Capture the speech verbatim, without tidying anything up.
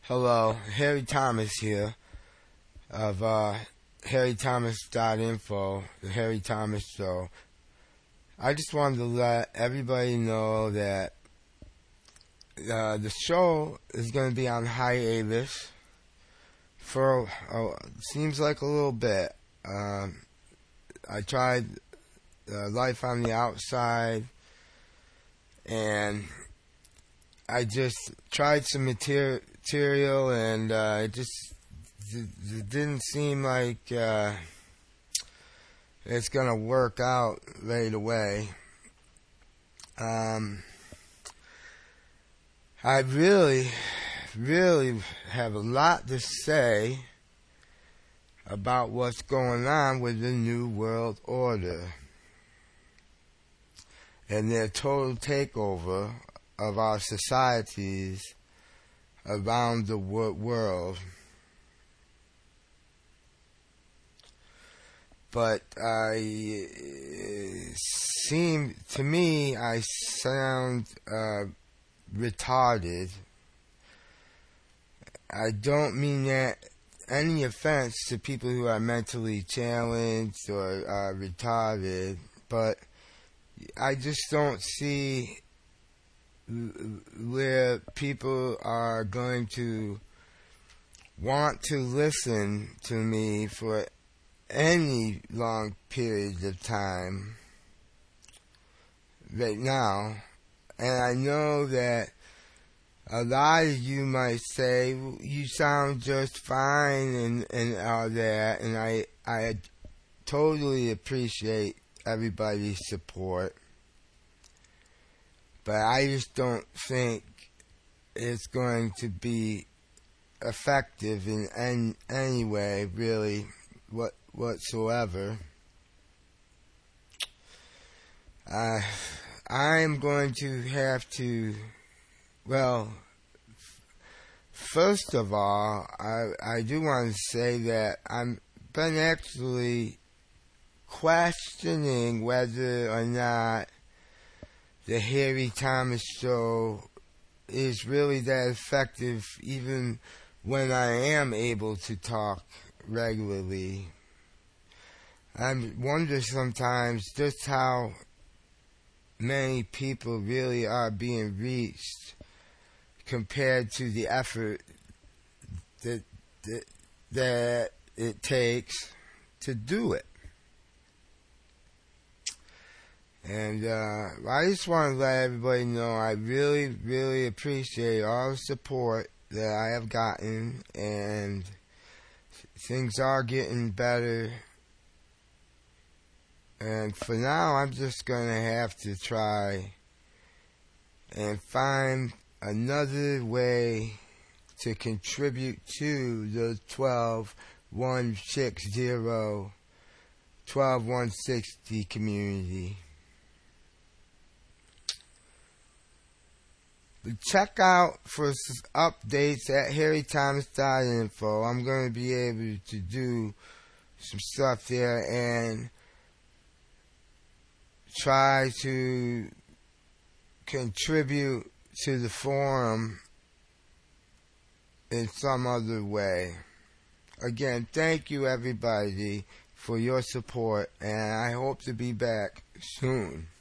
Hello, Harry Thomas here of uh, Harry Thomas dot info, the Harry Thomas Show. I just wanted to let everybody know that uh, the show is going to be on hiatus for uh, seems like a little bit. Um, I tried uh, Life on the Outside, and I just tried some material. material and uh, it just it didn't seem like uh, it's gonna work out right away. Um, I really, really have a lot to say about what's going on with the New World Order and their total takeover of our societies around the world. But I seem to me I sound uh, retarded. I don't mean that any offense to people who are mentally challenged or are retarded, but I just don't see where people are going to want to listen to me for any long period of time right now. And I know that a lot of you might say, you sound just fine and, and all that, and I, I totally appreciate everybody's support. But I just don't think it's going to be effective in any, any way, really, what whatsoever. Uh, I'm going to have to, well, first of all, I, I do want to say that I've been actually questioning whether or not the Harry Thomas Show is really that effective even when I am able to talk regularly. I wonder sometimes just how many people really are being reached compared to the effort that that, that it takes to do it. And uh, I just want to let everybody know I really, really appreciate all the support that I have gotten, and things are getting better. And for now, I'm just going to have to try and find another way to contribute to the twelve one sixty, twelve one sixty community. Check out for updates at Harry Thomas dot info. I'm going to be able to do some stuff there and try to contribute to the forum in some other way. Again, thank you everybody for your support, and I hope to be back soon.